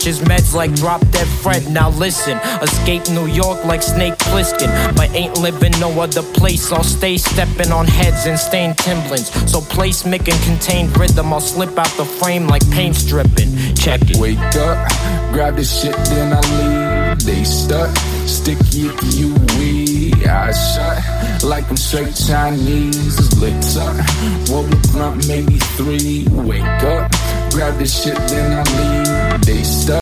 his meds like drop dead Fred. Now listen, escape New York like Snake Plissken, but ain't living no other place. I'll stay stepping on heads and stained Timberlands. So placement and contained rhythm, I'll slip out the frame like paint stripping. Check it. Wake up, grab this shit, then I leave. They stuck, sticky if you weed. Eyes shut, like I'm straight Chinese. It's lit up, roll the blunt, maybe 3. Wake up, grab this shit, then I leave. They stuck.